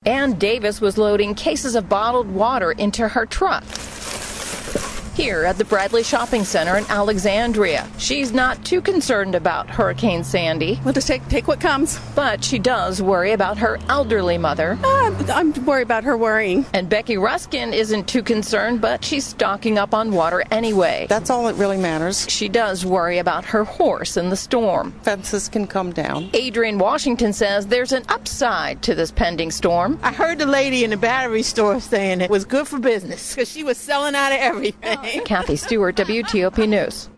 Ann Davis was loading cases of bottled water into her truck here at the Bradley Shopping Center in Alexandria. She's not too concerned about Hurricane Sandy. We'll just take what comes. But she does worry about her elderly mother. I'm worried about her worrying. And Becky Ruskin isn't too concerned, but she's stocking up on water anyway. That's all that really matters. She does worry about her horse in the storm. Fences can come down. Adrian Washington says there's an upside to this pending storm. I heard the lady in the battery store saying it was good for business because she was selling out of everything. Kathy Stewart, WTOP News.